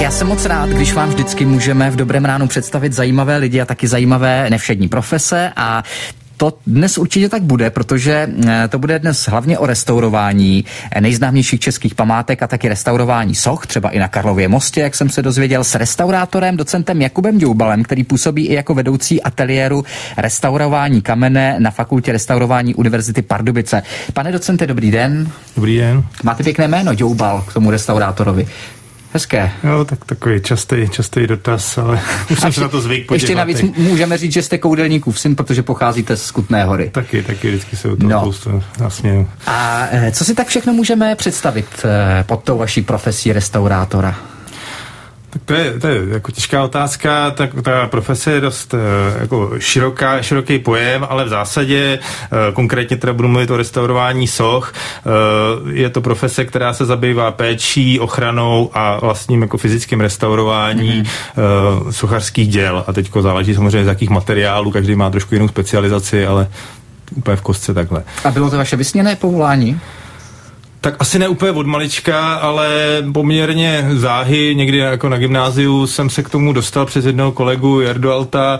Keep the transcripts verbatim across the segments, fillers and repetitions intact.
já jsem moc rád, když vám vždycky můžeme v Dobrém ránu představit zajímavé lidi a taky zajímavé nevšední profese a to dnes určitě tak bude, protože to bude dnes hlavně o restaurování nejznámějších českých památek a taky restaurování soch, třeba i na Karlově mostě, jak jsem se dozvěděl, s restaurátorem, docentem Jakubem Ďoubalem, který působí i jako vedoucí ateliéru restaurování kamene na Fakultě restaurování Univerzity Pardubice. Pane docente, dobrý den. Dobrý den. Máte pěkné jméno, Ďoubal, k tomu restaurátorovi. Hezké. Jo, tak takový častý, častý dotaz, ale už jsem se na to zvyk podívat. Ještě navíc můžeme říct, že jste koudelníkův syn, protože pocházíte z Kutné Hory. Taky, taky vždycky se o tom no. nasměju. A co si tak všechno můžeme představit pod tou vaší profesí restaurátora? Tak to je, to je jako těžká otázka, tak ta profese je dost jako široká, široký pojem, ale v zásadě konkrétně teda budu mluvit o restaurování soch. Je to profese, která se zabývá péčí, ochranou a vlastním jako fyzickým restaurování mm-hmm. sochařských děl. A teďko záleží samozřejmě z jakých materiálů, každý má trošku jinou specializaci, ale úplně v kostce takhle. A bylo to vaše vysněné povolání? Tak asi ne úplně od malička, ale poměrně záhy, někdy jako na gymnáziu jsem se k tomu dostal přes jednoho kolegu Jardu Alta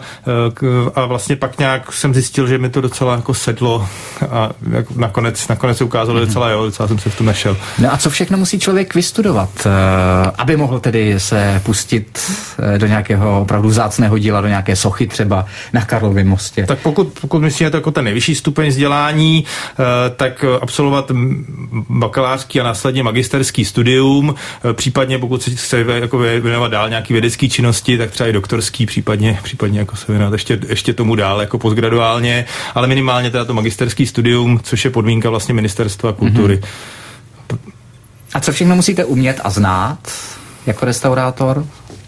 a vlastně pak nějak jsem zjistil, že mi to docela jako sedlo a jako nakonec, nakonec se ukázalo mm-hmm. docela jo, docela jsem se v tom našel. No a co všechno musí člověk vystudovat, aby mohl tedy se pustit do nějakého opravdu vzácného díla, do nějaké sochy třeba na Karlově mostě? Tak pokud, pokud myslíte to jako ten nejvyšší stupeň vzdělání, tak absolvovat bakalářský a následně magisterský studium, případně pokud se chce jako věnovat dál nějaký vědecký činnosti, tak třeba i doktorský, případně, případně jako se věnovat ještě, ještě tomu dál jako postgraduálně, ale minimálně teda to magisterský studium, což je podmínka vlastně Ministerstva kultury. Mm-hmm. A co všechno musíte umět a znát jako restaurátor?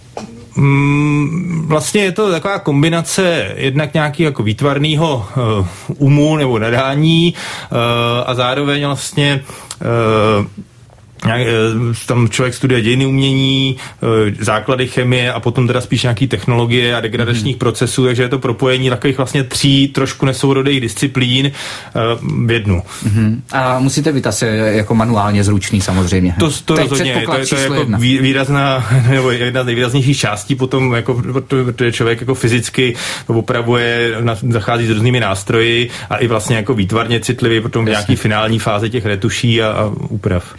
Mm, vlastně je to taková kombinace jednak nějaký jako výtvarného uh, umu nebo nadání uh, a zároveň vlastně uh, tam člověk studuje dějiny umění, základy chemie a potom teda spíš nějaký technologie a degradačních mm. procesů, takže je to propojení takových vlastně tří trošku nesourodých disciplín v jednu. Mm. A musíte být asi jako manuálně zručný samozřejmě. To, to rozhodně, to, to je jako výrazná, nebo jedna z nejvýraznějších částí potom, jako, protože člověk jako fyzicky opravuje, zachází s různými nástroji a i vlastně jako výtvarně citlivý potom v nějaký finální fáze těch retuší a, a úprav.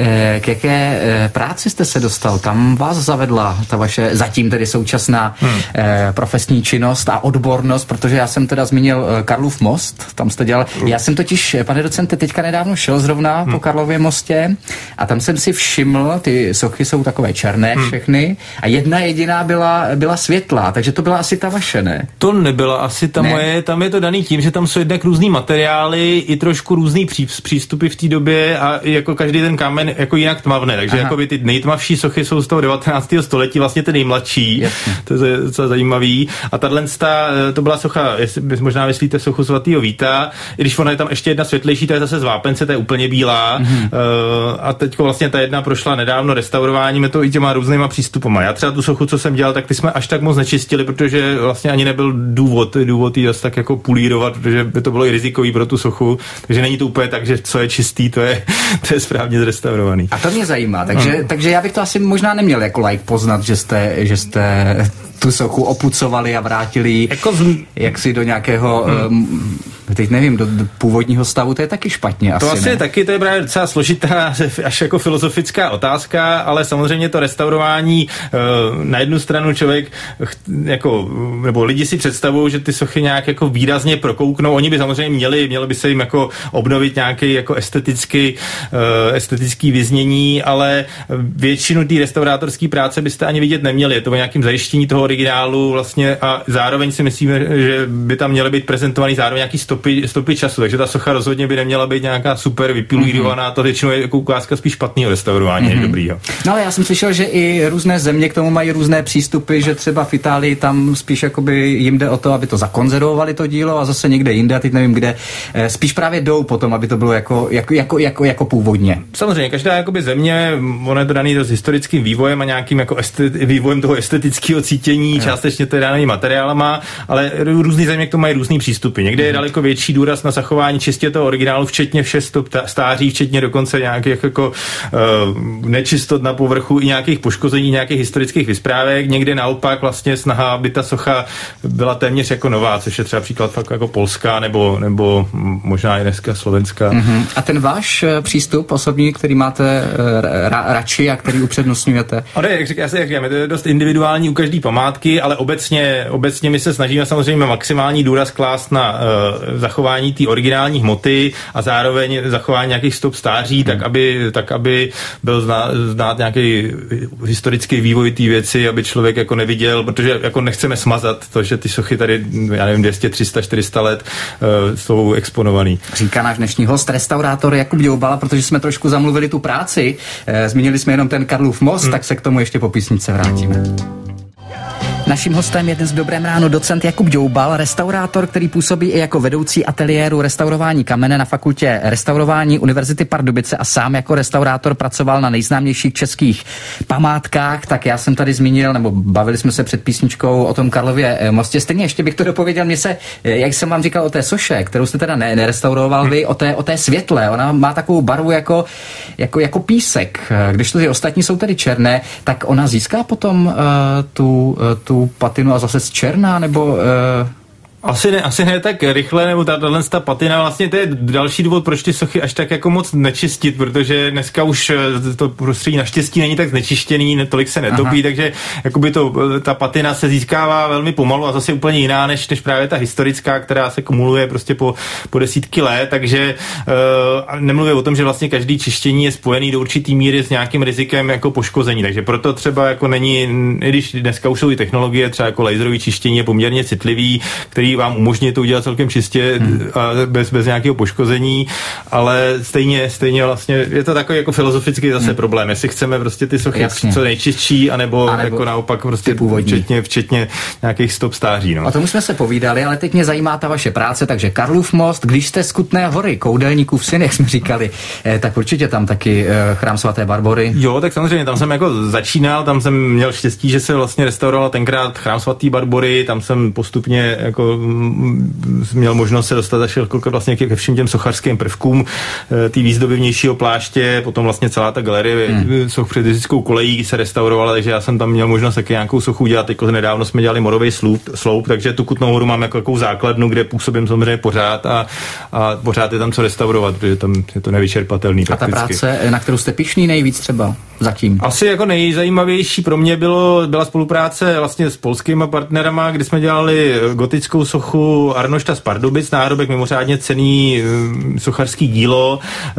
K jaké práci jste se dostal? Tam vás zavedla ta vaše zatím tedy současná hmm. profesní činnost a odbornost, protože já jsem teda zmínil Karlův most, tam jste dělal. Já jsem totiž, pane docente, teďka nedávno šel zrovna hmm. po Karlově mostě a tam jsem si všiml, ty sochy jsou takové černé hmm. všechny a jedna jediná byla, byla světlá, takže to byla asi ta vaše, ne? To nebyla asi ta ne. moje, tam je to daný tím, že tam jsou jednak různý materiály i trošku různý pří, přístupy v té době a jako každý ten kámen jako jinak tmavné, takže jako by ty nejtmavší sochy jsou z toho devatenáctého století, vlastně ty nejmladší. Jasně. To je docela zajímavý. A tahle to byla socha, jestli možná myslíte sochu svatého Víta, i když ona je tam ještě jedna světlejší, to je zase z vápence, to je úplně bílá. Mm-hmm. Uh, a teďko vlastně ta jedna prošla nedávno restaurováním, je to i těma různýma přístupama. Já třeba tu sochu, co jsem dělal, tak ty jsme až tak moc nečistili, protože vlastně ani nebyl důvod, důvod ji tak jako pulírovat, protože by to bylo i rizikový pro tu sochu, takže není to úplně tak, že co je čistý, to je, to je správně zrestaurovaný. A to mě zajímá, takže, no. takže já bych to asi možná neměl jako like poznat, že jste, že jste tu sochu opucovali a vrátili jako z... jaksi do nějakého, hmm. um, teď nevím, do, do původního stavu, to je taky špatně asi, To asi ne? je taky, to je právě docela složitá, až jako filozofická otázka, ale samozřejmě to restaurování, uh, na jednu stranu člověk, jako, nebo lidi si představují, že ty sochy nějak jako výrazně prokouknou, oni by samozřejmě měli, mělo by se jim jako obnovit nějaký jako estetický, uh, estetický vyznění, ale většinu té restaurátorské práce byste ani vidět neměli, je to o nějakým zajištění toho originálu vlastně a zároveň si myslíme, že by tam měly být prezentovaný zároveň nějaký stopy, stopy času, takže ta socha rozhodně by neměla být nějaká super vypilírovaná, mm-hmm. to většinou je jako ukázka spíš špatného restaurování, mm-hmm. než dobrýho. No ale já jsem slyšel, že i různé země k tomu mají různé přístupy, že třeba v Itálii tam spíš jakoby jim jde o to, aby to zakonzervovali to dílo a zase někde jinde, a teď nevím kde, spíš právě jdou potom, aby to bylo jako, jako, jako, jako, jako původně. Samozřejmě, každá jakoby země, ono je to daný s historickým vývojem a nějakým jako estet, vývojem toho estetického cítění poškození, částečně to je daný materiálama, ale různý země k tomu mají různý přístupy. Někde je daleko větší důraz na zachování čistě toho originálu, včetně všech stop stáří, včetně dokonce nějakých jako uh, nečistot na povrchu i nějakých poškození, nějakých historických vysprávek. Někde naopak vlastně snaha, aby ta socha byla téměř jako nová, což je třeba příklad fakt jako Polska nebo, nebo možná i dneska Slovenska. Mm-hmm. A ten váš přístup osobní, který máte ra- radši a který upřednostňujete? Ale jak říkám, jak říkám, to je dost individuální u každé památky, ale obecně, obecně my se snažíme samozřejmě maximální důraz klást na uh, zachování té originální hmoty a zároveň zachování nějakých stop stáří, mm. tak, aby, tak aby byl znát, znát nějaký historický vývoj té věci, aby člověk jako neviděl, protože jako nechceme smazat to, že ty sochy tady, já nevím, dvě stě, tři sta, čtyři sta let uh, jsou exponovaný. Říká náš dnešní host, restaurátor Jakub Djoubal, protože jsme trošku zamluvili tu práci, e, zmínili jsme jenom ten Karlův most, hmm. tak se k tomu ještě po písničce vrátíme. Naším hostem je dnes v Dobrém ráno docent Jakub Djoubal, restaurátor, který působí i jako vedoucí ateliéru restaurování kamene na fakultě restaurování Univerzity Pardubice a sám jako restaurátor pracoval na nejznámějších českých památkách. Tak já jsem tady zmínil, nebo bavili jsme se před písničkou o tom Karlově mostě. Stejně ještě bych to dopověděl, mě se, jak jsem vám říkal o té soše, kterou jste teda ne, nerestauroval vy, o té, o té světle. Ona má takovou barvu jako, jako, jako písek. Když to ty ostatní jsou tedy černé, tak ona získá potom uh, tu, uh, tu patinu a zase z černá, nebo... Uh... Asi ne, asi ne tak rychle, nebo tahle ta patina, vlastně to je další důvod, proč ty sochy až tak jako moc nečistit, protože dneska už to prostředí naštěstí není tak znečištěný, tolik se netopí, Aha. takže jakoby to, ta patina se získává velmi pomalu a zase úplně jiná, než, než právě ta historická, která se kumuluje prostě po, po desítky let, takže uh, nemluvím o tom, že vlastně každý čištění je spojený do určitý míry s nějakým rizikem jako poškození, takže proto třeba jako není, i když dneska už jsou i technologie, třeba jako laserový čištění je poměrně citlivý, který vám umožní to udělat celkem čistě hmm. a bez, bez nějakého poškození, ale stejně, stejně vlastně je to takový jako filozofický zase hmm. problém, jestli chceme prostě ty sochy Jasně. co nejčistší, anebo, anebo jako naopak prostě včetně, včetně nějakých stop stáří. No. O tom jsme se povídali, ale teď mě zajímá ta vaše práce, takže Karlův most, když jste z Kutné Hory, koudelníkův syn, jak jsme říkali, eh, tak určitě tam taky eh, chrám svaté Barbory. Jo, tak samozřejmě, tam jsem jako začínal, tam jsem měl štěstí, že se vlastně restauroval tenkrát chrám svatý Barbory, tam jsem postupně jako měl možnost se dostat až vlastně ke všem těm sochařským prvkům, ty výzdoby vnějšího pláště, potom vlastně celá ta galerie hmm. soch před jezdickou kolejí se restaurovala, takže já jsem tam měl možnost taky nějakou sochu udělat. Teď nedávno jsme dělali morový sloup, sloup, takže tu Kutnou Horu mám jako takovou základnu, kde působím samozřejmě pořád a, a pořád je tam co restaurovat, protože tam je to nevyčerpatelný prakticky. A ta práce, na kterou jste pyšný nejvíc třeba zatím? Asi jako nejzajímavější pro mě bylo, byla spolupráce vlastně s polskýma partnerama, kdy jsme dělali gotickou sochu Arnošta z Pardubic, náhrobek mimořádně cenný uh, sochařský dílo uh,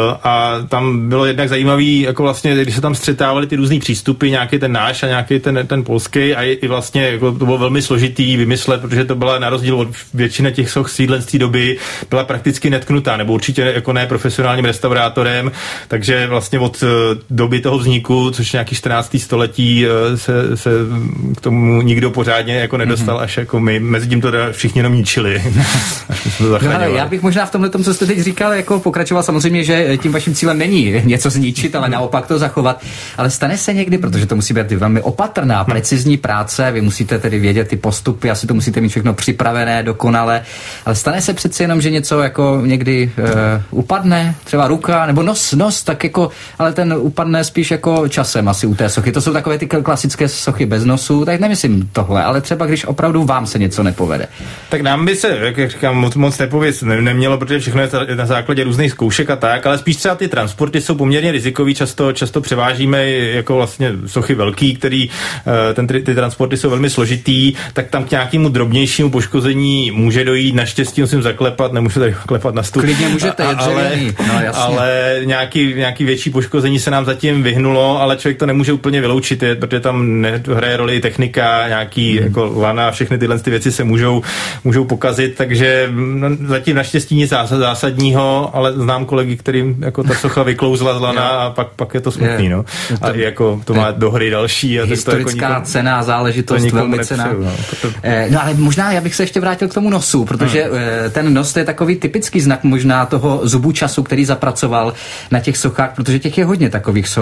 a tam bylo jednak zajímavý, jako vlastně, když se tam střetávaly ty různý přístupy, nějaký ten náš a nějaký ten, ten polský a i, i vlastně jako to bylo velmi složitý vymyslet, protože to byla na rozdíl od většiny těch soch sídlen z té doby, byla prakticky netknutá, nebo určitě jako ne profesionálním restaurátorem, takže vlastně od uh, doby toho vzniku, což nějaký čtrnáctého století uh, se, se k tomu nikdo pořádně jako nedostal, mm-hmm. až jako my, mezi tím to všichni jenom ničili. No, já bych možná v tomhle tom, co jste teď říkal, jako pokračoval samozřejmě, že tím vaším cílem není něco zničit, ale naopak to zachovat. Ale stane se někdy, protože to musí být velmi opatrná, precizní práce, vy musíte tedy vědět ty postupy, asi to musíte mít všechno připravené, dokonale, ale stane se přeci jenom, že něco jako někdy uh, upadne, třeba ruka, nebo nos, nos, tak jako, ale ten upadne spíš jako časem asi u té sochy. To jsou takové ty klasické sochy bez nosu, tak nemyslím tohle, ale třeba když opravdu vám se něco nepovede. Tak nám by se, jak říkám, moc, moc nepověc ne, nemělo, protože všechno je na základě různých zkoušek a tak, ale spíš třeba ty transporty jsou poměrně rizikový, často, často převážíme jako vlastně sochy velký, který ten, ty, ty transporty jsou velmi složitý, tak tam k nějakému drobnějšímu poškození může dojít, naštěstí musím zaklepat, nemůžu tady klepat na stůl. Klidně můžete, a, ale, no, ale nějaký, nějaký větší poškození se nám zatím vyhnulo, ale člověk to nemůže úplně vyloučit, protože tam ne, hraje roli technika, nějaký hmm. jako lana, všechny tyhle ty věci se můžou, můžou pokazit, takže no, zatím naštěstí nic zásadního, ale znám kolegy, kterým jako ta socha vyklouzla z lana a pak, pak je to smutný, je. no. A i jako to má do hry další. A historická to jako cena, záležitost, velmi cena. No. To... Eh, no ale možná já bych se ještě vrátil k tomu nosu, protože hmm. eh, ten nos to je takový typický znak možná toho zubu času, který zapracoval na těch sochách, protože těch je hodně takových soch,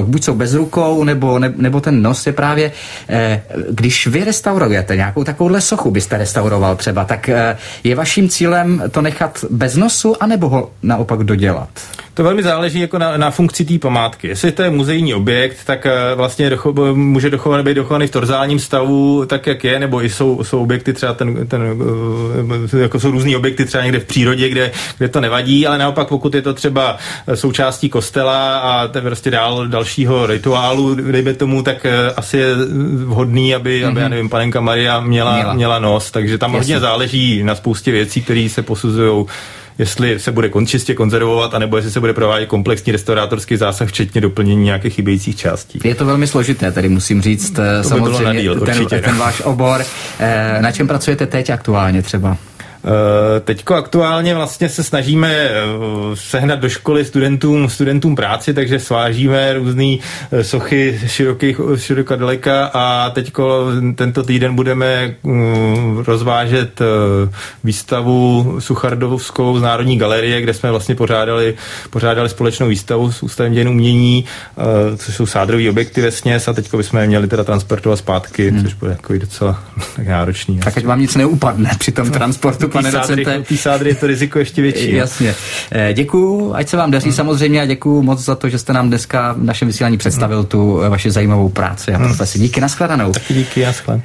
buď jsou bez rukou, nebo, ne, nebo ten nos je právě, eh, když vy restaurujete nějakou takovouhle sochu, byste restauroval třeba, tak eh, je vaším cílem to nechat bez nosu, anebo ho naopak dodělat? To velmi záleží jako na, na funkci té památky. Jestli to je muzejní objekt, tak vlastně docho, může dochovaný, být dochovaný v torzálním stavu, tak jak je, nebo i jsou, jsou objekty, třeba ten, ten, jako jsou různý objekty třeba někde v přírodě, kde, kde to nevadí, ale naopak pokud je to třeba součástí kostela a ten prostě dál dalšího rituálu, dejme tomu, tak asi je vhodný, aby, mm-hmm. aby já nevím, panenka Maria měla, měla. měla nos, takže tam hodně záleží na spoustě věcí, které se posuzují, jestli se bude čistě konzervovat, anebo jestli se bude provádět komplexní restaurátorský zásah, včetně doplnění nějakých chybějících částí. Je to velmi složité, tady musím říct, to samozřejmě díl, ten, ten váš obor. Na čem pracujete teď aktuálně třeba? Teďko aktuálně vlastně se snažíme sehnat do školy studentům, studentům práci, takže svážíme různý sochy širokých, široka daleka a teďko tento týden budeme rozvážet výstavu suchardovskou z Národní galerie, kde jsme vlastně pořádali, pořádali společnou výstavu s Ústavem dějin umění, což jsou sádrový objekty vesměs a teďko bychom je měli teda transportovat zpátky, hmm. což bude takový docela tak náročný. Tak ať vám nic neupadne při tom transportu. Pane docente. Ty sádry je to riziko ještě větší. Jasně. Děkuju, ať se vám daří hmm. samozřejmě a děkuju moc za to, že jste nám dneska v našem vysílání představil hmm. tu vaši zajímavou práci a profesi. Díky, nashledanou. Taky díky, nashledanou.